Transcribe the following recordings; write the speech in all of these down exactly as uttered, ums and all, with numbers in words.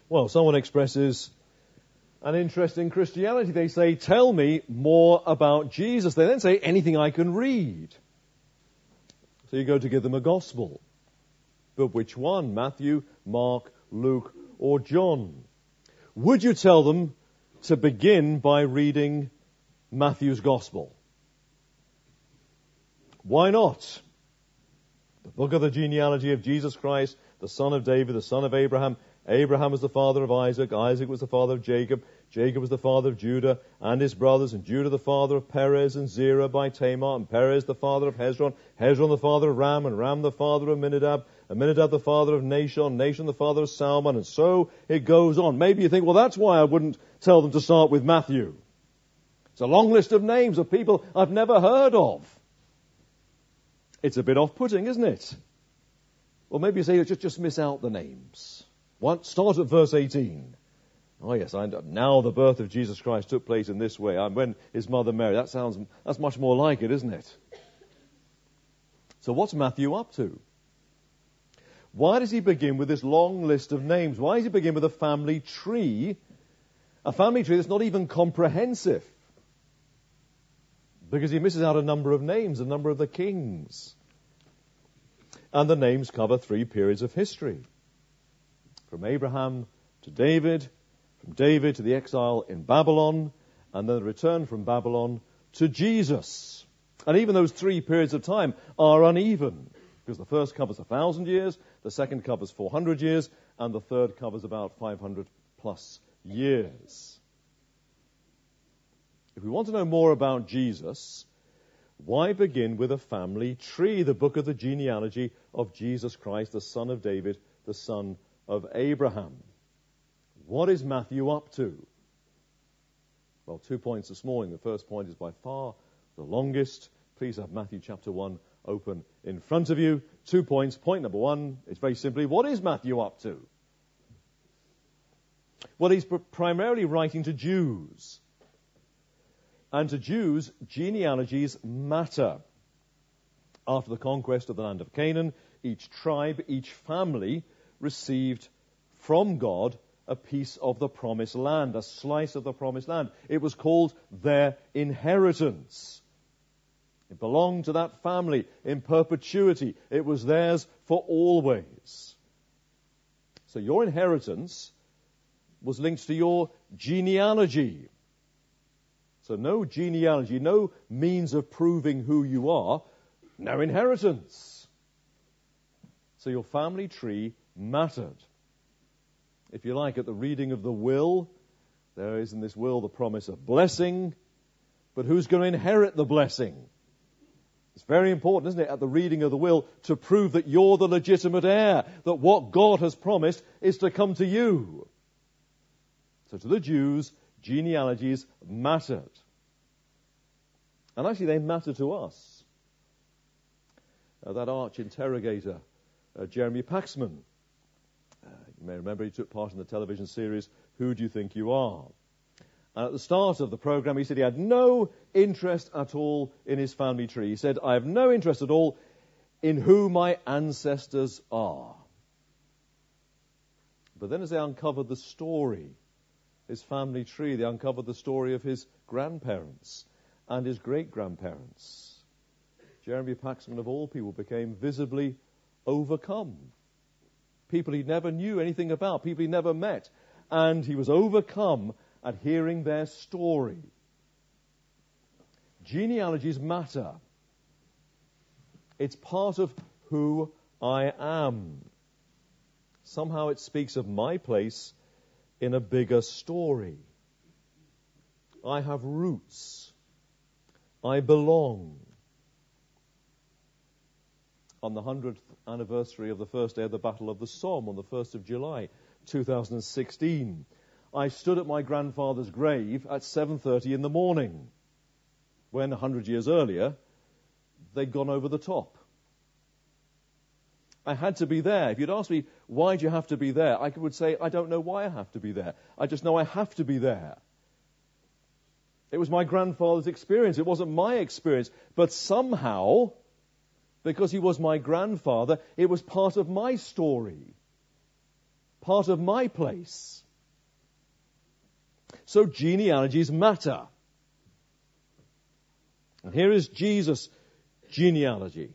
Well, someone expresses an interest in Christianity. They say, tell me more about Jesus. They then say, anything I can read. So you go to give them a gospel. But which one? Matthew, Mark, Luke, or John? Would you tell them to begin by reading Matthew's gospel? Why not? The book of the genealogy of Jesus Christ, the son of David, the son of Abraham. Abraham was the father of Isaac. Isaac was the father of Jacob. Jacob was the father of Judah and his brothers, and Judah the father of Perez and Zerah by Tamar, and Perez the father of Hezron, Hezron the father of Ram, and Ram the father of Aminadab, Aminadab the father of Nahshon, Nahshon the father of Salmon, and so it goes on. Maybe you think, well, that's why I wouldn't tell them to start with Matthew. It's a long list of names of people I've never heard of. It's a bit off-putting, isn't it? Well, maybe you say, just, just miss out the names. What? Start at verse eighteen. Oh, yes, I know. Now the birth of Jesus Christ took place in this way. And when his mother Mary, that sounds, that's much more like it, isn't it? So what's Matthew up to? Why does he begin with this long list of names? Why does he begin with a family tree? A family tree that's not even comprehensive. Because he misses out a number of names, a number of the kings. And the names cover three periods of history. From Abraham to David, from David to the exile in Babylon, and then the return from Babylon to Jesus. And even those three periods of time are uneven, because the first covers a thousand years, the second covers four hundred years, and the third covers about five hundred plus years. If we want to know more about Jesus, why begin with a family tree, the book of the genealogy of Jesus Christ, the son of David, the son of Abraham? What is Matthew up to? Well, two points this morning. The first point is by far the longest. Please have Matthew chapter one open in front of you. Two points. Point number one is very simply, what is Matthew up to? Well, he's primarily writing to Jews. And to Jews, genealogies matter. After the conquest of the land of Canaan, each tribe, each family received from God a piece of the promised land, a slice of the promised land. It was called their inheritance. It belonged to that family in perpetuity. It was theirs for always. So your inheritance was linked to your genealogy. So no genealogy, no means of proving who you are, no inheritance. So your family tree mattered. If you like, at the reading of the will, there is in this will the promise of blessing, but who's going to inherit the blessing? It's very important, isn't it, at the reading of the will, to prove that you're the legitimate heir, that what God has promised is to come to you. So to the Jews, genealogies mattered. And actually they matter to us. Uh, that arch interrogator, uh, Jeremy Paxman, uh, you may remember he took part in the television series, Who Do You Think You Are? And at the start of the program he said he had no interest at all in his family tree. He said, I have no interest at all in who my ancestors are. But then as they uncovered the story, his family tree, they uncovered the story of his grandparents and his great-grandparents. Jeremy Paxman, of all people, became visibly overcome. People he never knew anything about, people he never met. And he was overcome at hearing their story. Genealogies matter. It's part of who I am. Somehow it speaks of my place in a bigger story. I have roots. I belong. On the hundredth anniversary of the first day of the Battle of the Somme, on the first of July, two thousand sixteen, I stood at my grandfather's grave at seven thirty in the morning, when a hundred years earlier, they'd gone over the top. I had to be there. If you'd asked me, why do you have to be there? I would say, I don't know why I have to be there. I just know I have to be there. It was my grandfather's experience. It wasn't my experience. But somehow, because he was my grandfather, it was part of my story. part of my place. So genealogies matter. And here is Jesus' genealogy.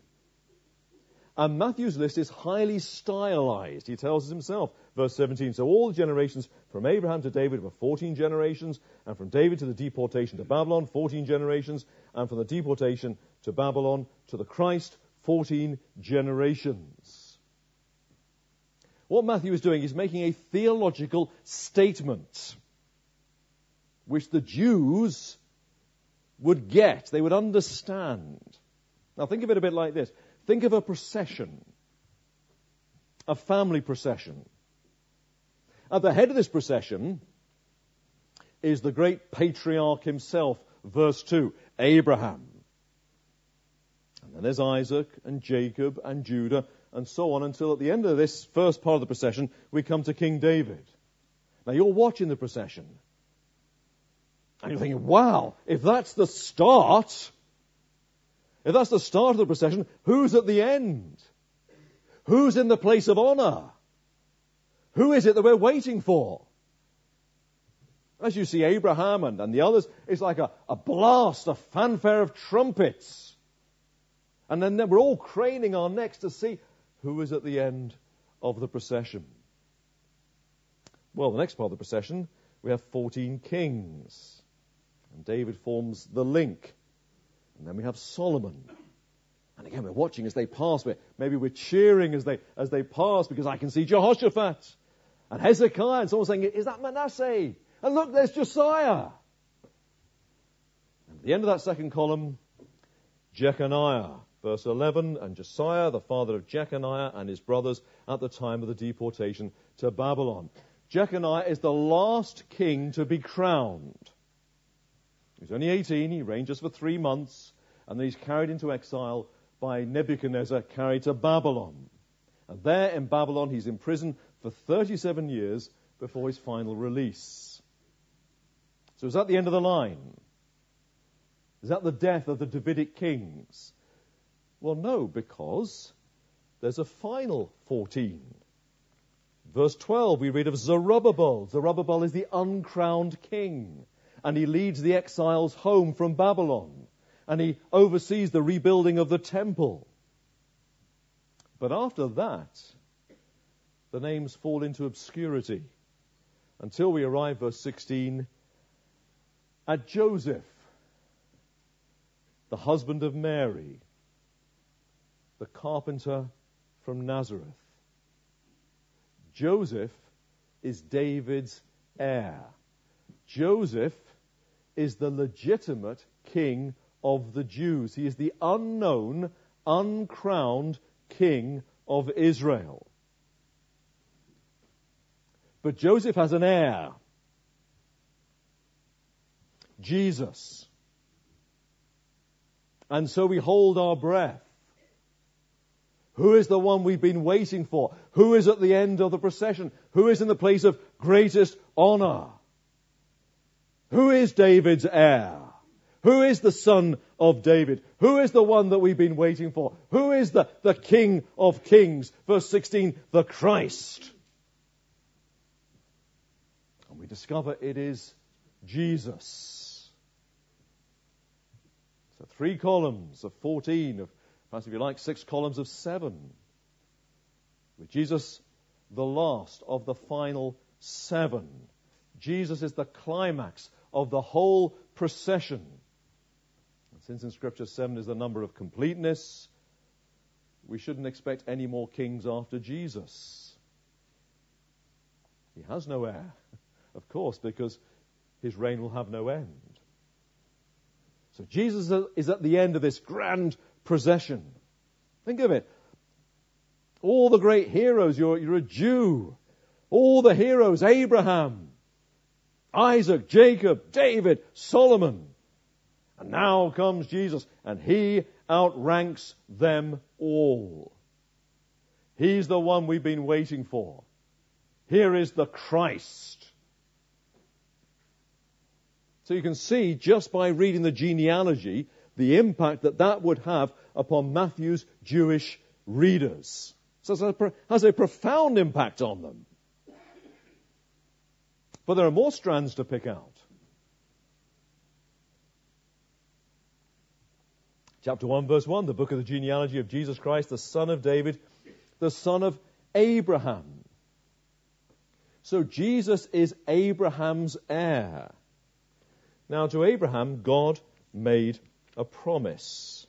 And Matthew's list is highly stylized. He tells us himself, verse seventeen, so all the generations from Abraham to David were fourteen generations, and from David to the deportation to Babylon, fourteen generations, and from the deportation to Babylon to the Christ, fourteen generations. What Matthew is doing is making a theological statement which the Jews would get, they would understand. Now think of it a bit like this. Think of a procession, a family procession. At the head of this procession is the great patriarch himself, verse two, Abraham. And then there's Isaac and Jacob and Judah and so on until at the end of this first part of the procession we come to King David. Now you're watching the procession and you're thinking, wow, if that's the start... If that's the start of the procession, who's at the end? Who's in the place of honor? Who is it that we're waiting for? As you see Abraham and, and the others, it's like a, a blast, a fanfare of trumpets. And then we're all craning our necks to see who is at the end of the procession. Well, the next part of the procession, we have fourteen kings. And David forms the link. And then we have Solomon. And again, we're watching as they pass. We're, maybe we're cheering as they as they pass because I can see Jehoshaphat and Hezekiah. And someone's saying, is that Manasseh? And look, there's Josiah. And at the end of that second column, Jeconiah. Verse eleven, and Josiah, the father of Jeconiah and his brothers at the time of the deportation to Babylon. Jeconiah is the last king to be crowned. He's only eighteen, he reigns just for three months, and then he's carried into exile by Nebuchadnezzar, carried to Babylon. And there in Babylon he's imprisoned for thirty-seven years before his final release. So is that the end of the line? Is that the death of the Davidic kings? Well, no, because there's a final fourteen. Verse twelve, we read of Zerubbabel. Zerubbabel is the uncrowned king. And he leads the exiles home from Babylon. And he oversees the rebuilding of the temple. But after that, the names fall into obscurity. Until we arrive, verse sixteen, at Joseph, the husband of Mary, the carpenter from Nazareth. Joseph is David's heir. Joseph is the legitimate king of the Jews. He is the unknown, uncrowned king of Israel. But Joseph has an heir, Jesus. And so we hold our breath. Who is the one we've been waiting for? Who is at the end of the procession? Who is in the place of greatest honor? Who is David's heir? Who is the son of David? Who is the one that we've been waiting for? Who is the, the King of Kings? Verse sixteen, the Christ. And we discover it is Jesus. So three columns of fourteen, of perhaps if you like, six columns of seven. With Jesus, the last of the final seven. Jesus is the climax of the whole procession. And since in Scripture seven is the number of completeness, we shouldn't expect any more kings after Jesus. He has no heir, of course, because his reign will have no end. So Jesus is at the end of this grand procession. Think of it. All the great heroes, you're, you're a Jew. All the heroes, Abraham, Isaac, Jacob, David, Solomon. And now comes Jesus, and he outranks them all. He's the one we've been waiting for. Here is the Christ. So you can see, just by reading the genealogy, the impact that that would have upon Matthew's Jewish readers. So it has a profound impact on them. But there are more strands to pick out. Chapter one, verse one, the book of the genealogy of Jesus Christ, the son of David, the son of Abraham. So Jesus is Abraham's heir. Now to Abraham, God made a promise.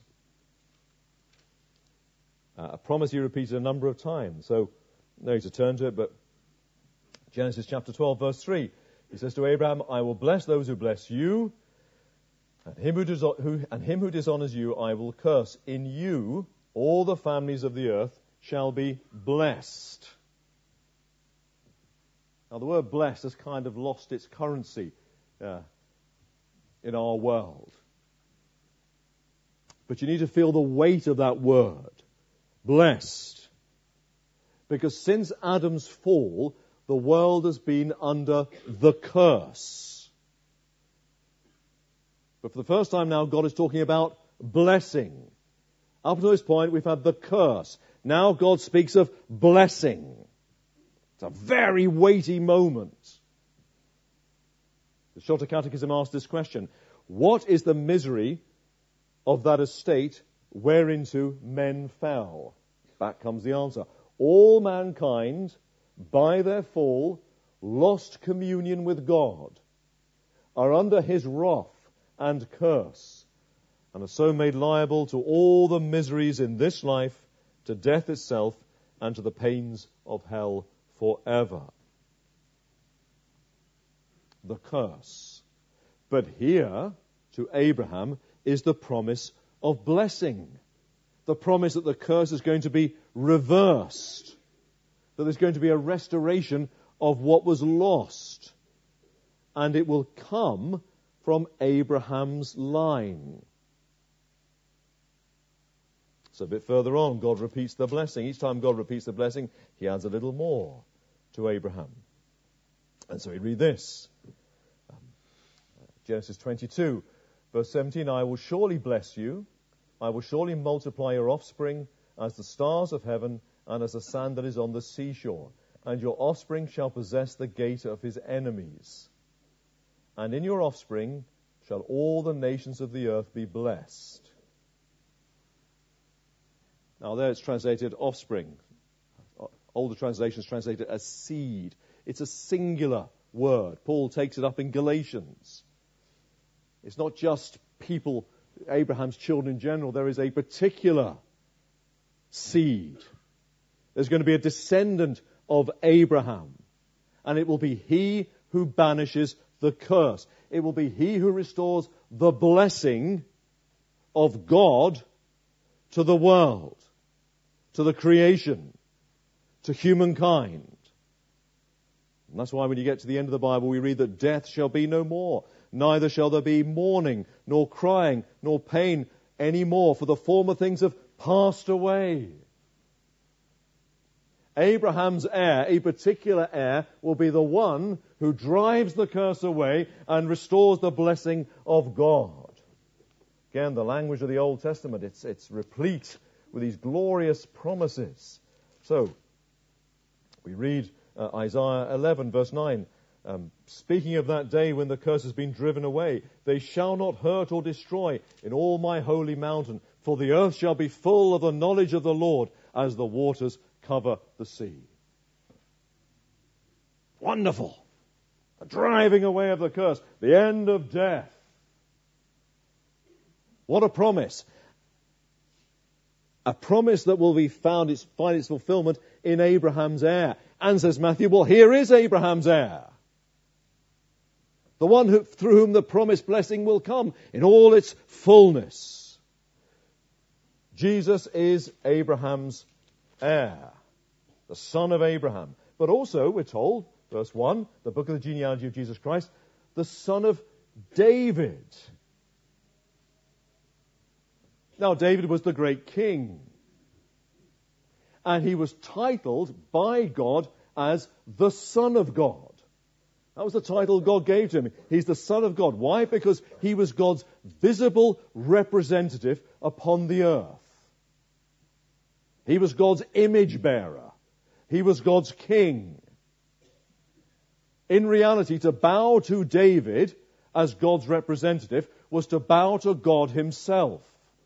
Uh, a promise he repeated a number of times. So, no need to turn to it, but Genesis chapter twelve, verse three. He says to Abraham, I will bless those who bless you, and him who, dis- who, and him who dishonors you I will curse. In you all the families of the earth shall be blessed. Now the word blessed has kind of lost its currency uh, in our world. But you need to feel the weight of that word. Blessed. Because since Adam's fall, the world has been under the curse. But for the first time now, God is talking about blessing. Up to this point, we've had the curse. Now God speaks of blessing. It's a very weighty moment. The Shorter Catechism asks this question: what is the misery of that estate whereinto men fell? Back comes the answer. All mankind, by their fall, lost communion with God, are under his wrath and curse, and are so made liable to all the miseries in this life, to death itself, and to the pains of hell forever. The curse. But here, to Abraham, is the promise of blessing. The promise that the curse is going to be reversed. That there's going to be a restoration of what was lost. And it will come from Abraham's line. So a bit further on, God repeats the blessing. Each time God repeats the blessing, he adds a little more to Abraham. And so we read this. Um, Genesis twenty-two, verse seventeen, I will surely bless you. I will surely multiply your offspring as the stars of heaven and as the sand that is on the seashore. And your offspring shall possess the gate of his enemies. And in your offspring shall all the nations of the earth be blessed. Now there it's translated offspring. Older translations translate it as seed. It's a singular word. Paul takes it up in Galatians. It's not just people, Abraham's children in general. There is a particular seed. There's going to be a descendant of Abraham. And it will be he who banishes the curse. It will be he who restores the blessing of God to the world, to the creation, to humankind. And that's why when you get to the end of the Bible, we read that death shall be no more. Neither shall there be mourning, nor crying, nor pain any more, for the former things have passed away. Abraham's heir, a particular heir, will be the one who drives the curse away and restores the blessing of God. Again, the language of the Old Testament, it's, it's replete with these glorious promises. So, we read uh, Isaiah eleven, verse nine. Um, speaking of that day when the curse has been driven away, they shall not hurt or destroy in all my holy mountain, for the earth shall be full of the knowledge of the Lord as the waters cover the sea. Wonderful. The driving away of the curse. The end of death. What a promise. A promise that will be found, its, find its fulfillment in Abraham's heir. And says Matthew, well, here is Abraham's heir. The one who, through whom the promised blessing will come in all its fullness. Jesus is Abraham's heir, the son of Abraham. But also, we're told, verse one, the book of the genealogy of Jesus Christ, the son of David. Now, David was the great king. And he was titled by God as the Son of God. That was the title God gave to him. He's the Son of God. Why? Because he was God's visible representative upon the earth. He was God's image bearer. He was God's king. In reality, to bow to David as God's representative was to bow to God himself.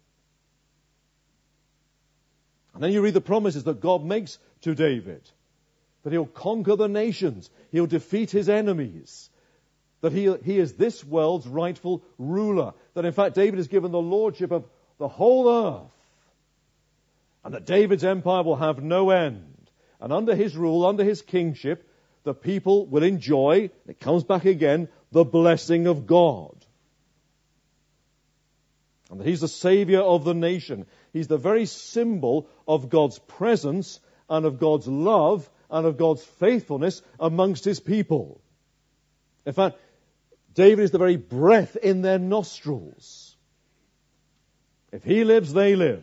And then you read the promises that God makes to David, that he'll conquer the nations, he'll defeat his enemies, that he, he is this world's rightful ruler, that in fact David is given the lordship of the whole earth, and that David's empire will have no end. And under his rule, under his kingship, the people will enjoy, it comes back again, the blessing of God. And that he's the savior of the nation. He's the very symbol of God's presence and of God's love and of God's faithfulness amongst his people. In fact, David is the very breath in their nostrils. If he lives, they live.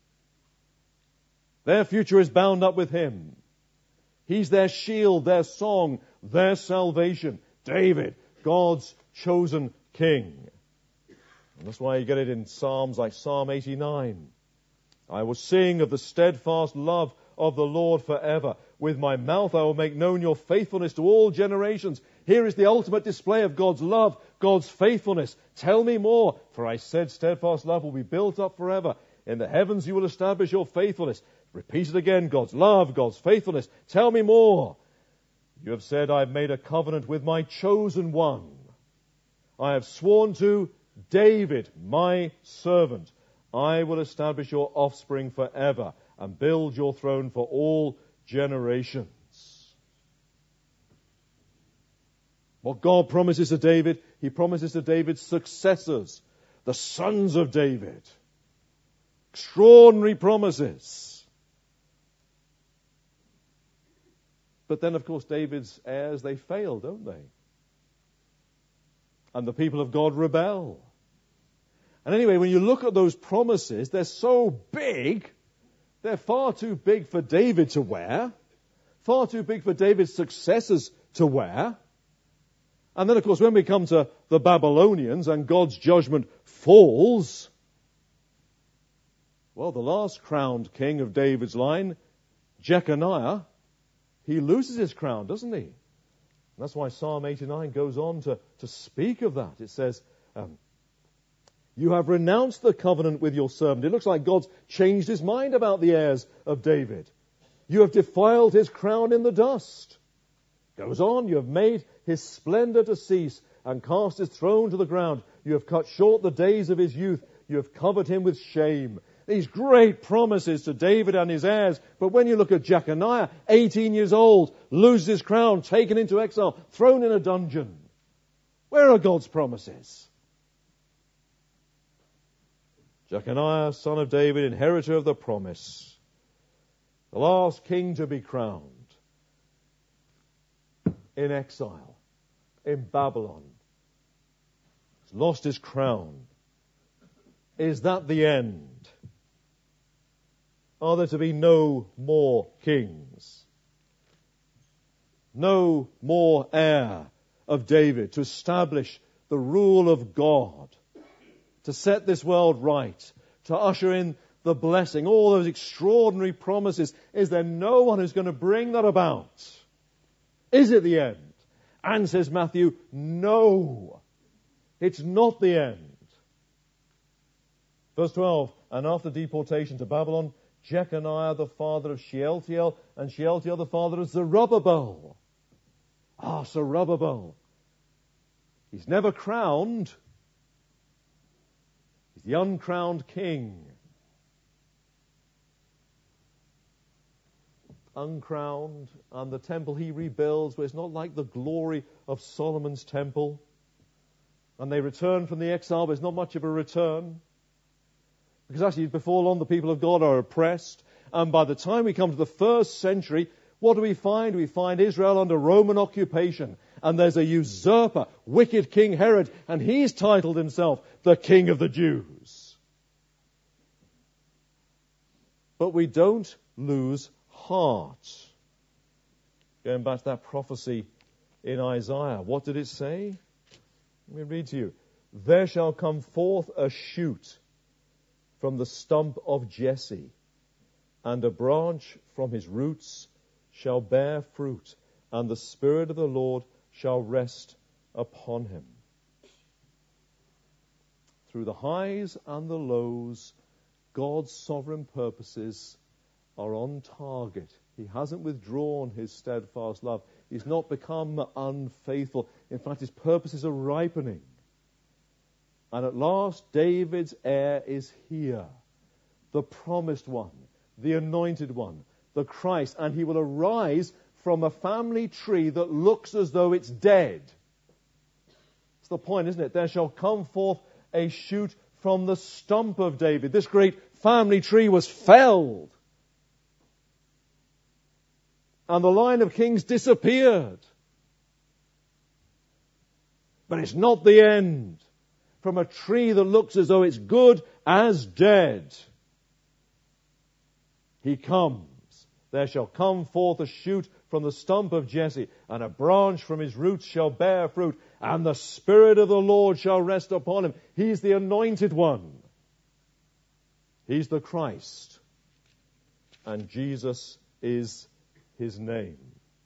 Their future is bound up with him. He's their shield, their song, their salvation. David, God's chosen king. And that's why you get it in Psalms like Psalm eighty-nine. I will sing of the steadfast love of the Lord forever. With my mouth I will make known your faithfulness to all generations. Here is the ultimate display of God's love, God's faithfulness. Tell me more, for I said steadfast love will be built up forever. In the heavens you will establish your faithfulness. Repeat it again, God's love, God's faithfulness. Tell me more. You have said, I have made a covenant with my chosen one. I have sworn to David, my servant. I will establish your offspring forever and build your throne for all generations. What God promises to David, he promises to David's successors, the sons of David. Extraordinary promises. But then, of course, David's heirs, they fail, don't they? And the people of God rebel. And anyway, when you look at those promises, they're so big, they're far too big for David to wear, far too big for David's successors to wear. And then, of course, when we come to the Babylonians and God's judgment falls, well, the last crowned king of David's line, Jeconiah, he loses his crown, doesn't he? And that's why Psalm eighty-nine goes on to, to speak of that. It says, um, you have renounced the covenant with your servant. It looks like God's changed his mind about the heirs of David. You have defiled his crown in the dust. Goes on, you have made his splendor to cease and cast his throne to the ground. You have cut short the days of his youth. You have covered him with shame. These great promises to David and his heirs. But when you look at Jeconiah, eighteen years old, loses his crown, taken into exile, thrown in a dungeon. Where are God's promises? Jeconiah, son of David, inheritor of the promise, the last king to be crowned, in exile, in Babylon, has lost his crown. Is that the end? Are there to be no more kings? No more heir of David to establish the rule of God, to set this world right, to usher in the blessing, all those extraordinary promises? Is there no one who's going to bring that about? Is it the end? And says Matthew, no, it's not the end. Verse twelve, and after deportation to Babylon, Jeconiah the father of Shealtiel, and Shealtiel the father of Zerubbabel. Ah, Zerubbabel. He's never crowned. He's the uncrowned king. Uncrowned, and the temple he rebuilds, but it's not like the glory of Solomon's temple. And they return from the exile, but it's not much of a return. Because actually, before long, the people of God are oppressed. And by the time we come to the first century, what do we find? We find Israel under Roman occupation. And there's a usurper, wicked King Herod, and he's titled himself the King of the Jews. But we don't lose heart. Going back to that prophecy in Isaiah, what did it say? Let me read to you. There shall come forth a shoot from the stump of Jesse, and a branch from his roots shall bear fruit, and the Spirit of the Lord shall rest upon him. Through the highs and the lows, God's sovereign purposes are on target. He hasn't withdrawn his steadfast love. He's not become unfaithful. In fact, his purposes are ripening. And at last, David's heir is here, the promised one, the anointed one, the Christ, and he will arise from a family tree that looks as though it's dead. That's the point, isn't it? There shall come forth a shoot from the stump of David. This great family tree was felled. And the line of kings disappeared. But it's not the end. From a tree that looks as though it's good as dead, he comes. There shall come forth a shoot from the stump of Jesse, and a branch from his roots shall bear fruit, and the Spirit of the Lord shall rest upon him. He's the anointed one. He's the Christ. And Jesus is his name.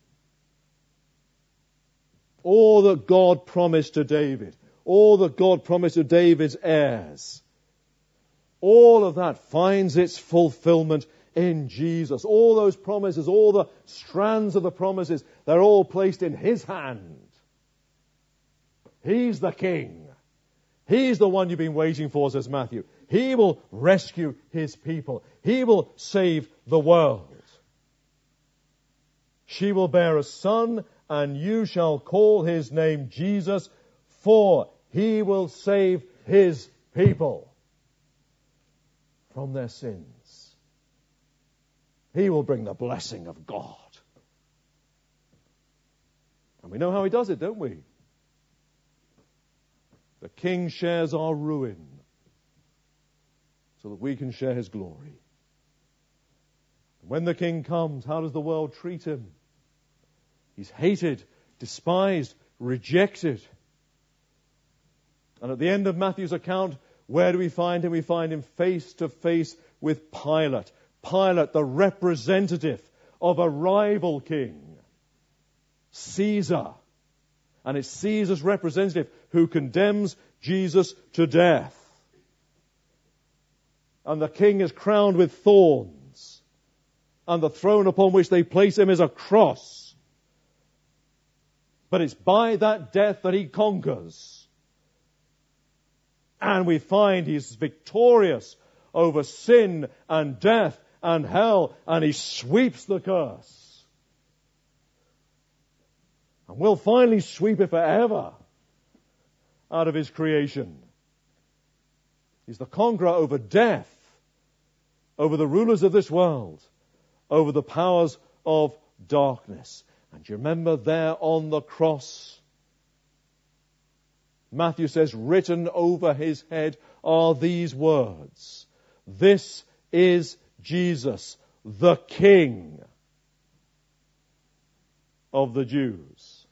All that God promised to David, all that God promised to David's heirs, all of that finds its fulfillment in Jesus. All those promises, all the strands of the promises, they're all placed in his hand. He's the king. He's the one you've been waiting for, says Matthew. He will rescue his people. He will save the world. She will bear a son, and you shall call his name Jesus, for he will save his people from their sins. He will bring the blessing of God. And we know how he does it, don't we? The king shares our ruin so that we can share his glory. When the king comes, how does the world treat him? He's hated, despised, rejected. And at the end of Matthew's account, where do we find him? We find him face to face with Pilate. Pilate, the representative of a rival king, Caesar. And it's Caesar's representative who condemns Jesus to death. And the king is crowned with thorns. And the throne upon which they place him is a cross. But it's by that death that he conquers. And we find he's victorious over sin and death and hell, and he sweeps the curse. And will finally sweep it forever out of his creation. He's the conqueror over death, over the rulers of this world, over the powers of darkness. And you remember there on the cross, Matthew says, written over his head are these words: "This is Jesus, the King of the Jews."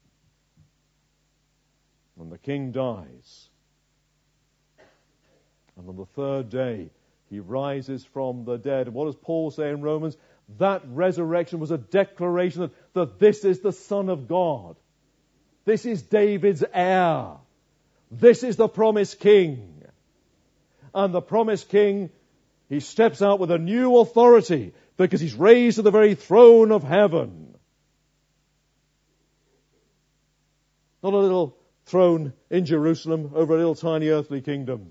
When the King dies, and on the third day he rises from the dead. And what does Paul say in Romans? That resurrection was a declaration that, that this is the Son of God. This is David's heir. This is the promised King. And the promised King, he steps out with a new authority because he's raised to the very throne of heaven. Not a little throne in Jerusalem over a little tiny earthly kingdom.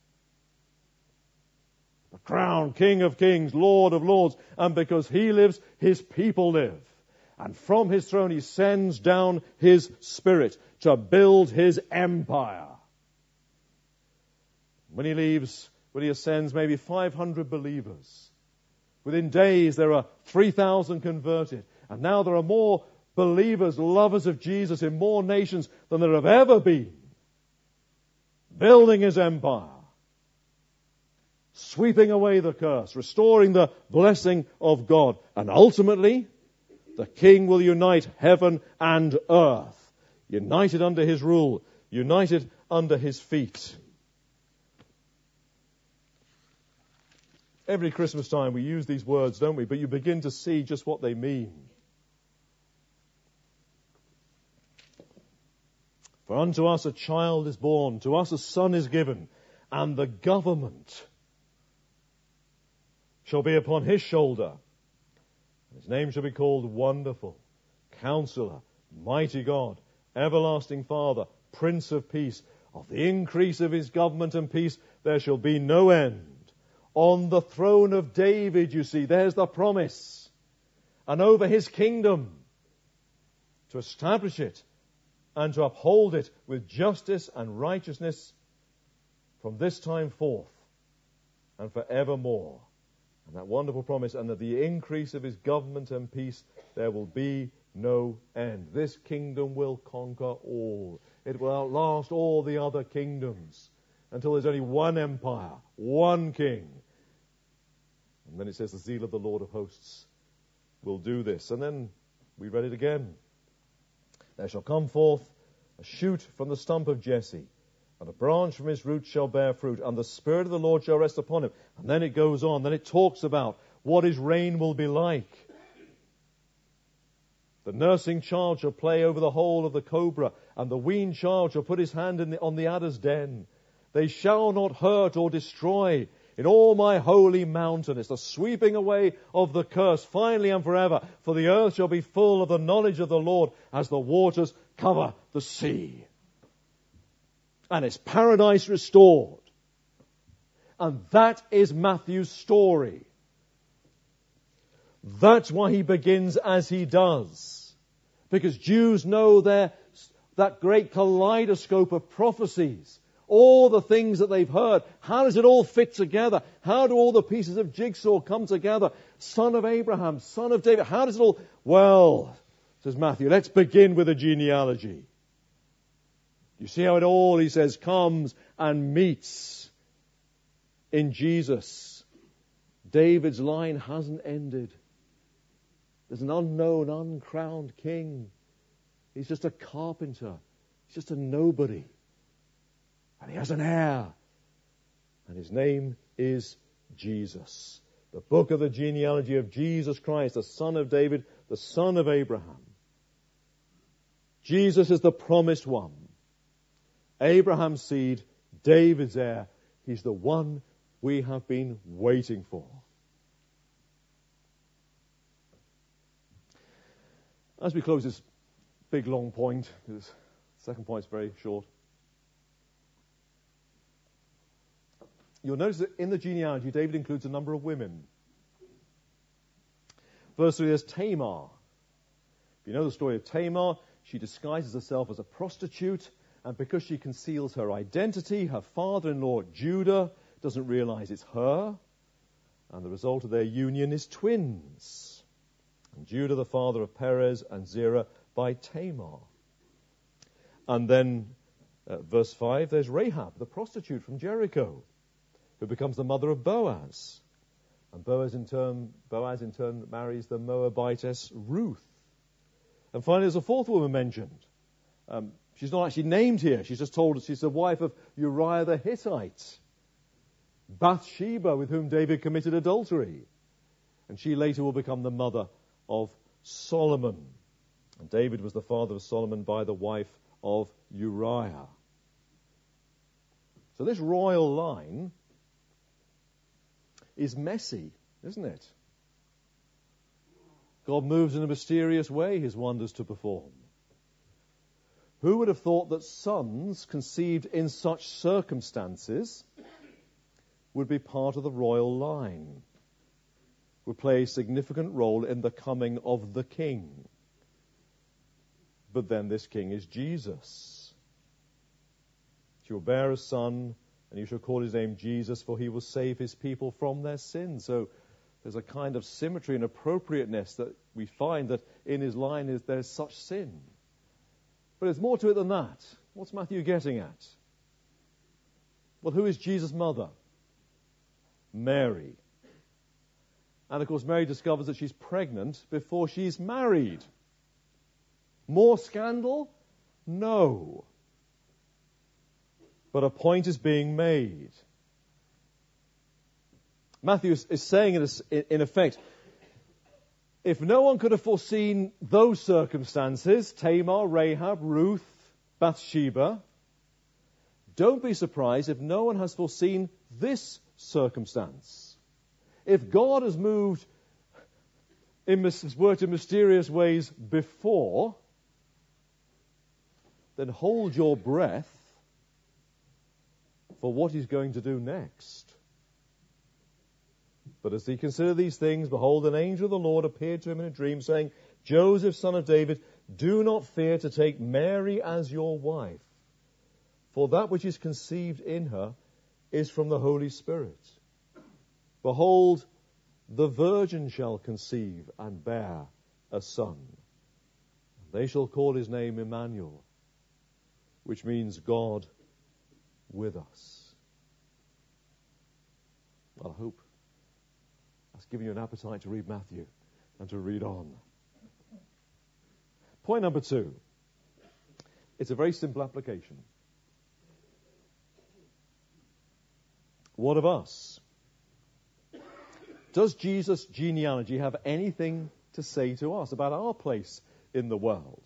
The crown, King of kings, Lord of lords. And because he lives, his people live. And from his throne he sends down his Spirit to build his empire. When he leaves, when he ascends, maybe five hundred believers. Within days there are three thousand converted. And now there are more believers, lovers of Jesus in more nations than there have ever been. Building his empire. Sweeping away the curse, restoring the blessing of God. And ultimately, the King will unite heaven and earth, united under his rule, united under his feet. Every Christmas time we use these words, don't we? But you begin to see just what they mean. For unto us a child is born, to us a son is given, and the government shall be upon his shoulder. His name shall be called Wonderful, Counselor, Mighty God, Everlasting Father, Prince of Peace. Of the increase of his government and peace there shall be no end. On the throne of David, you see, there's the promise. And over his kingdom, to establish it and to uphold it with justice and righteousness from this time forth and forevermore. And that wonderful promise, and that the increase of his government and peace there will be no end. This kingdom will conquer all. It will outlast all the other kingdoms until there's only one empire, one king. And then it says the zeal of the Lord of hosts will do this. And then we read it again. There shall come forth a shoot from the stump of Jesse, and a branch from his root shall bear fruit, and the Spirit of the Lord shall rest upon him. And then it goes on. Then it talks about what his reign will be like. The nursing child shall play over the hole of the cobra, and the weaned child shall put his hand in the, on the adder's den. They shall not hurt or destroy in all my holy mountain. It's the sweeping away of the curse, finally and forever. For the earth shall be full of the knowledge of the Lord as the waters cover the sea. And it's paradise restored. And that is Matthew's story. That's why he begins as he does. Because Jews know their, that great kaleidoscope of prophecies. All the things that they've heard. How does it all fit together? How do all the pieces of jigsaw come together? Son of Abraham, son of David. How does it all... Well, says Matthew, let's begin with a genealogy. You see how it all, he says, comes and meets in Jesus. David's line hasn't ended. There's an unknown, uncrowned king. He's just a carpenter. He's just a nobody. And he has an heir. And his name is Jesus. The book of the genealogy of Jesus Christ, the son of David, the son of Abraham. Jesus is the promised one. Abraham's seed, David's heir. He's the one we have been waiting for. As we close this big long point, because the second point is very short, you'll notice that in the genealogy, David includes a number of women. Verse three, there's Tamar. If you know the story of Tamar, she disguises herself as a prostitute, and because she conceals her identity, her father-in-law, Judah, doesn't realize it's her, and the result of their union is twins. And Judah, the father of Perez and Zerah, by Tamar. And then, uh, verse five, there's Rahab, the prostitute from Jericho, who becomes the mother of Boaz. And Boaz in turn, Boaz in turn marries the Moabitess Ruth. And finally, there's a fourth woman mentioned. Um, she's not actually named here. She's just told us she's the wife of Uriah the Hittite, Bathsheba, with whom David committed adultery. And she later will become the mother of Solomon. And David was the father of Solomon by the wife of Uriah. So this royal line is messy, isn't it? God moves in a mysterious way his wonders to perform. Who would have thought that sons conceived in such circumstances would be part of the royal line, would play a significant role in the coming of the king? But then this king is Jesus. She will bear a son, and you shall call his name Jesus, for he will save his people from their sins. So there's a kind of symmetry and appropriateness that we find that in his line is there's such sin. But there's more to it than that. What's Matthew getting at? Well, who is Jesus' mother? Mary. And of course, Mary discovers that she's pregnant before she's married. More scandal? No. But a point is being made. Matthew is, is saying, in, in effect, if no one could have foreseen those circumstances, Tamar, Rahab, Ruth, Bathsheba, don't be surprised if no one has foreseen this circumstance. If God has moved in His word in mysterious ways before, then hold your breath for what He's going to do next. But as he considered these things, behold, an angel of the Lord appeared to him in a dream, saying, Joseph, son of David, do not fear to take Mary as your wife, for that which is conceived in her is from the Holy Spirit. Behold, the virgin shall conceive and bear a son. They shall call his name Emmanuel, which means God with us. Well, I hope that's given you an appetite to read Matthew and to read on. Point number two. It's a very simple application. What of us? Does Jesus' genealogy have anything to say to us about our place in the world?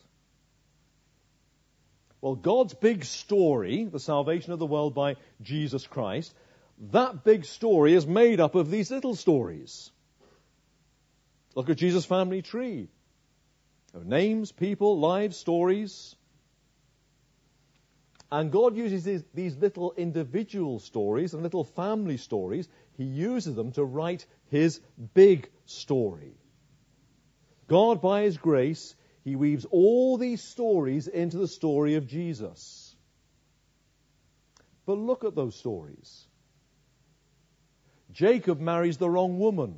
Well, God's big story, the salvation of the world by Jesus Christ, that big story is made up of these little stories. Look at Jesus' family tree. Names, people, lives, stories. And God uses these, these little individual stories and little family stories. He uses them to write His big story. God, by His grace, He weaves all these stories into the story of Jesus. But look at those stories. Jacob marries the wrong woman.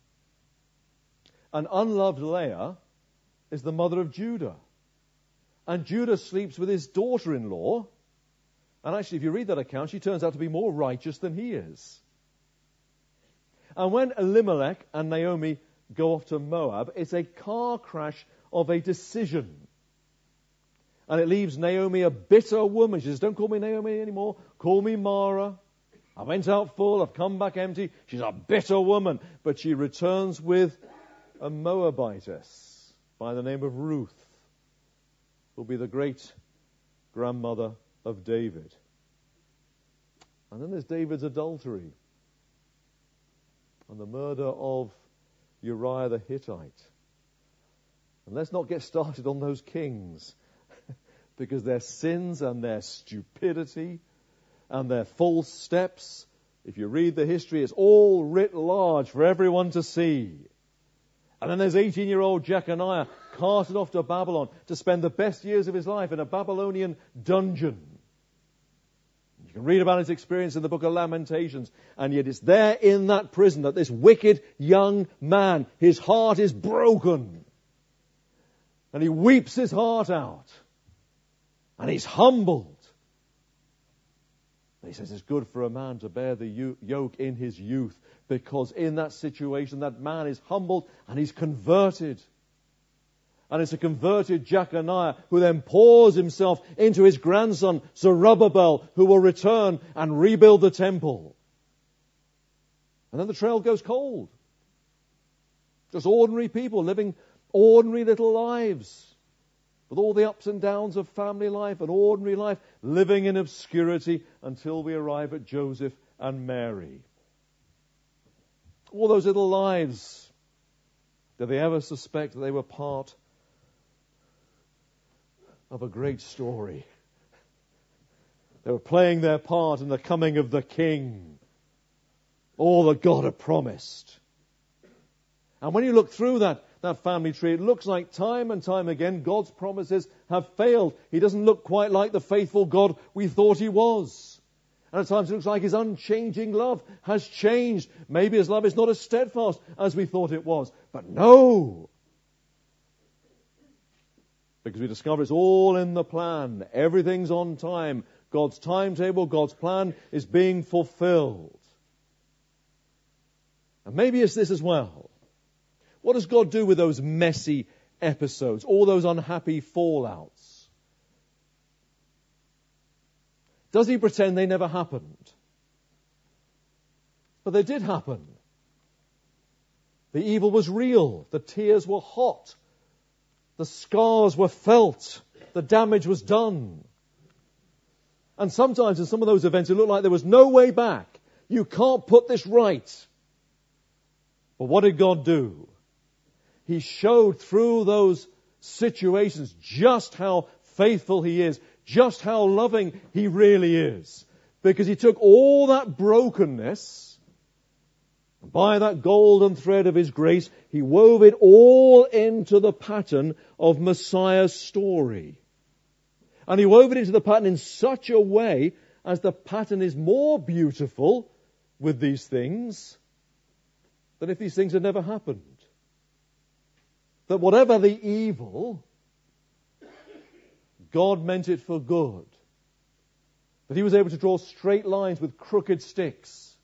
An unloved Leah is the mother of Judah. And Judah sleeps with his daughter-in-law. And actually, if you read that account, she turns out to be more righteous than he is. And when Elimelech and Naomi go off to Moab, it's a car crash of a decision. And it leaves Naomi a bitter woman. She says, don't call me Naomi anymore. Call me Mara. I went out full. I've come back empty. She's a bitter woman. But she returns with a Moabitess by the name of Ruth, who'll be the great grandmother of David. And then there's David's adultery and the murder of Uriah the Hittite. And let's not get started on those kings, because their sins and their stupidity and their false steps, if you read the history, it's all writ large for everyone to see. And then there's eighteen-year-old Jeconiah casted off to Babylon to spend the best years of his life in a Babylonian dungeon. You can read about his experience in the book of Lamentations, and yet it's there in that prison that this wicked young man, his heart is broken. And he weeps his heart out. And he's humbled. And he says it's good for a man to bear the yoke in his youth, because in that situation that man is humbled and he's converted. And it's a converted Jeconiah who then pours himself into his grandson Zerubbabel, who will return and rebuild the temple. And then the trail goes cold. Just ordinary people living ordinary little lives, with all the ups and downs of family life and ordinary life, living in obscurity until we arrive at Joseph and Mary. All those little lives, did they ever suspect that they were part of a great story? They were playing their part in the coming of the King, all that God had promised. And when you look through that, that family tree, it looks like time and time again God's promises have failed. He doesn't look quite like the faithful God we thought He was. And at times it looks like His unchanging love has changed. Maybe His love is not as steadfast as we thought it was. But no! Because we discover it's all in the plan. Everything's on time. God's timetable, God's plan is being fulfilled. And maybe it's this as well. What does God do with those messy episodes, all those unhappy fallouts? Does He pretend they never happened? But they did happen. The evil was real. The tears were hot. The scars were felt. The damage was done. And sometimes in some of those events it looked like there was no way back. You can't put this right. But what did God do? He showed through those situations just how faithful He is, just how loving He really is. Because He took all that brokenness, and by that golden thread of His grace, He wove it all into the pattern of Messiah's story. And He wove it into the pattern in such a way as the pattern is more beautiful with these things than if these things had never happened. That whatever the evil, God meant it for good. That He was able to draw straight lines with crooked sticks.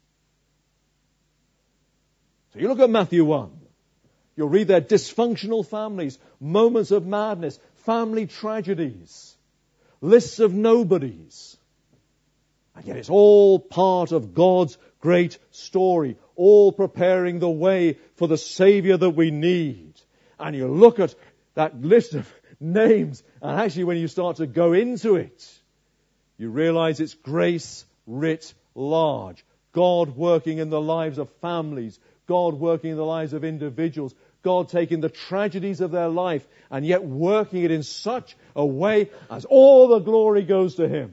So you look at Matthew one. You'll read their dysfunctional families, moments of madness, family tragedies, lists of nobodies. And yet it's all part of God's great story, all preparing the way for the Savior that we need. And you look at that list of names, and actually when you start to go into it, you realize it's grace writ large. God working in the lives of families, God working in the lives of individuals, God taking the tragedies of their life and yet working it in such a way as all the glory goes to Him.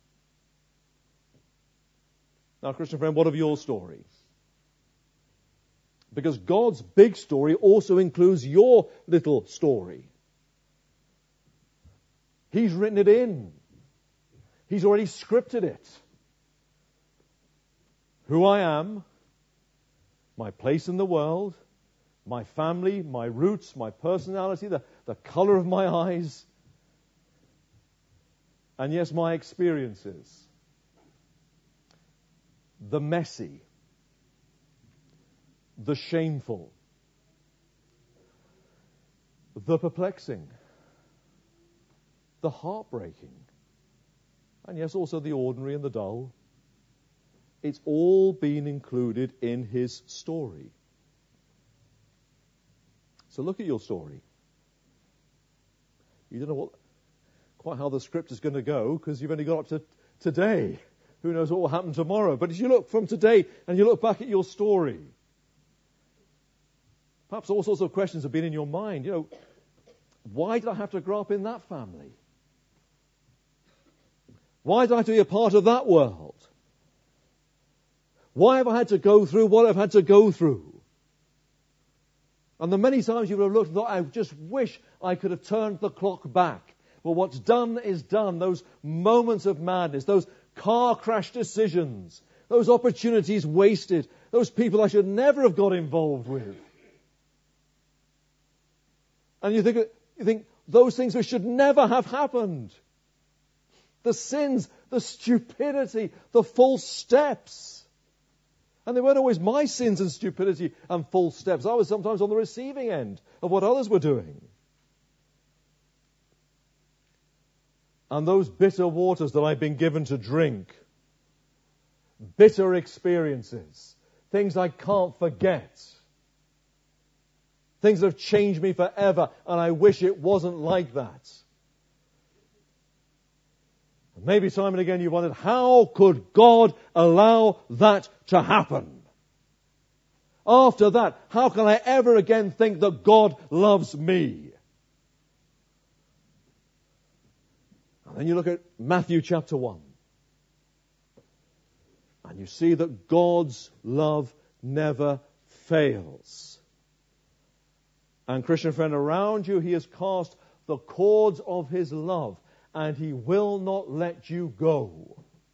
Now, Christian friend, what of your story? Because God's big story also includes your little story. He's written it in. He's already scripted it. Who I am, my place in the world, my family, my roots, my personality, the, the color of my eyes, and yes, my experiences. The messy, the shameful, the perplexing, the heartbreaking, and yes, also the ordinary and the dull. It's all been included in His story. So look at your story. You don't know what, quite how the script is going to go because you've only got up to today. Who knows what will happen tomorrow? But as you look from today and you look back at your story, perhaps all sorts of questions have been in your mind. You know, why did I have to grow up in that family? Why did I have to be a part of that world? Why have I had to go through what I've had to go through? And the many times you would have looked and thought, I just wish I could have turned the clock back. Well, what's done is done. Those moments of madness, those car crash decisions, those opportunities wasted, those people I should never have got involved with. And you think, you think those things which should never have happened. The sins, the stupidity, the false steps. And they weren't always my sins and stupidity and false steps. I was sometimes on the receiving end of what others were doing. And those bitter waters that I've been given to drink, bitter experiences, things I can't forget, things that have changed me forever, and I wish it wasn't like that. And maybe time and again you wondered, how could God allow that to happen? After that, how can I ever again think that God loves me? And then you look at Matthew chapter one. And you see that God's love never fails. And Christian friend, around you He has cast the cords of His love, and He will not let you go.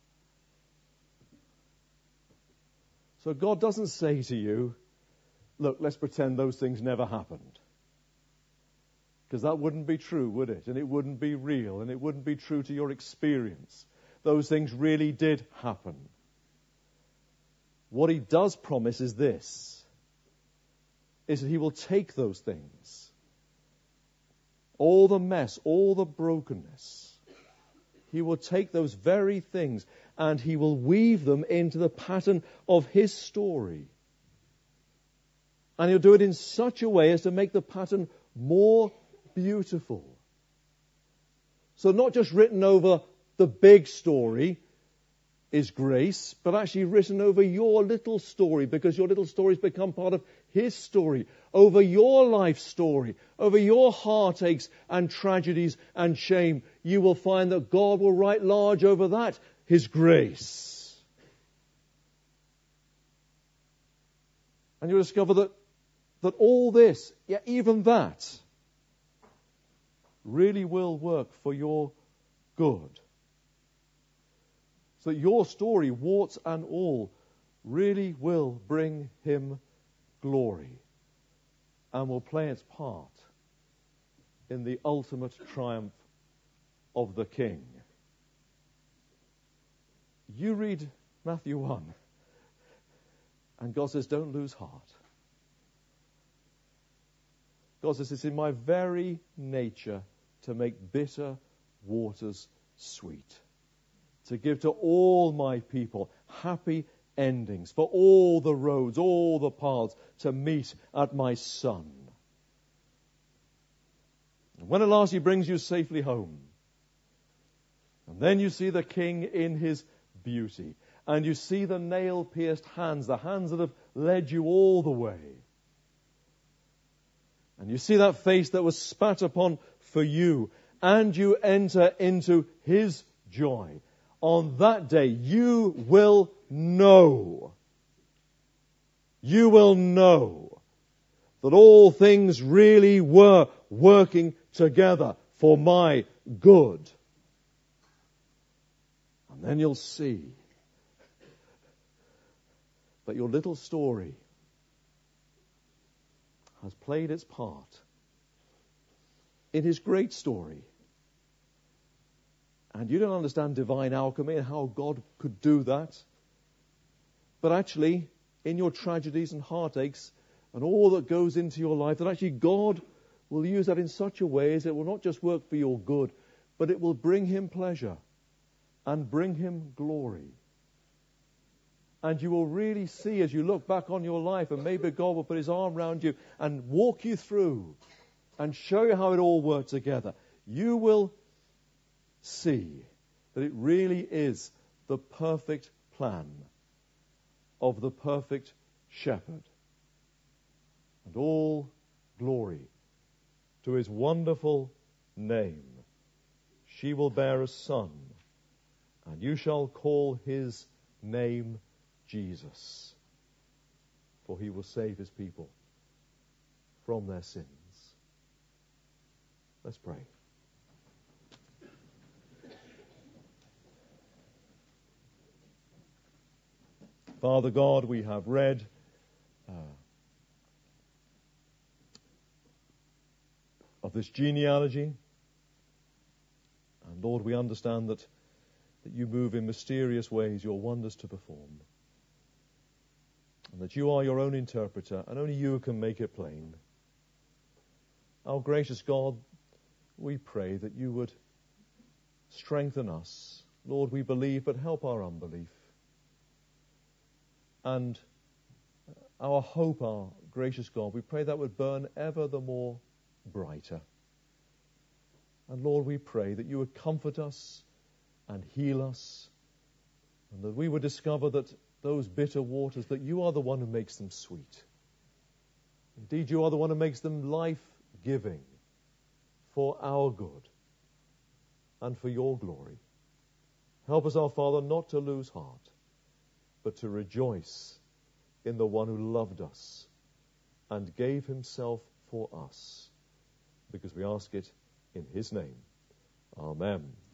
So God doesn't say to you, look, let's pretend those things never happened. Because that wouldn't be true, would it? And it wouldn't be real, and it wouldn't be true to your experience. Those things really did happen. What He does promise is this, is that He will take those things, all the mess, all the brokenness, He will take those very things and He will weave them into the pattern of His story. And He'll do it in such a way as to make the pattern more beautiful. So not just written over the big story is grace, but actually written over your little story, because your little stories become part of his story, over your life story, over your heartaches and tragedies and shame. You will find that God will write large over that, his grace. And you'll discover that, that all this, yeah, even that, really will work for your good. So that your story, warts and all, really will bring him glory and will play its part in the ultimate triumph of the King. You read Matthew one, and God says, don't lose heart. God says, it's in my very nature to make bitter waters sweet, to give to all my people happy endings, for all the roads, all the paths to meet at my Son. And when at last he brings you safely home, and then you see the King in his beauty, and you see the nail-pierced hands, the hands that have led you all the way, and you see that face that was spat upon for you, and you enter into his joy. On that day, you will know, you will know that all things really were working together for my good. And then you'll see that your little story has played its part in his great story. And you don't understand divine alchemy and how God could do that. But actually, in your tragedies and heartaches and all that goes into your life, that actually God will use that in such a way as it will not just work for your good, but it will bring him pleasure and bring him glory. And you will really see as you look back on your life, and maybe God will put his arm around you and walk you through and show you how it all worked together. You will see that it really is the perfect plan of the perfect shepherd. And all glory to his wonderful name. She will bear a son, and you shall call his name Jesus, for he will save his people from their sins. Let's pray. Father God, we have read uh, of this genealogy, and Lord, we understand that, that you move in mysterious ways your wonders to perform, and that you are your own interpreter, and only you can make it plain. Our gracious God, we pray that you would strengthen us. Lord, we believe, but help our unbelief. And our hope, our gracious God, we pray that would burn ever the more brighter. And Lord, we pray that you would comfort us and heal us, and that we would discover that those bitter waters, that you are the one who makes them sweet. Indeed, you are the one who makes them life-giving for our good and for your glory. Help us, our Father, not to lose heart, but to rejoice in the one who loved us and gave himself for us, because we ask it in his name. Amen.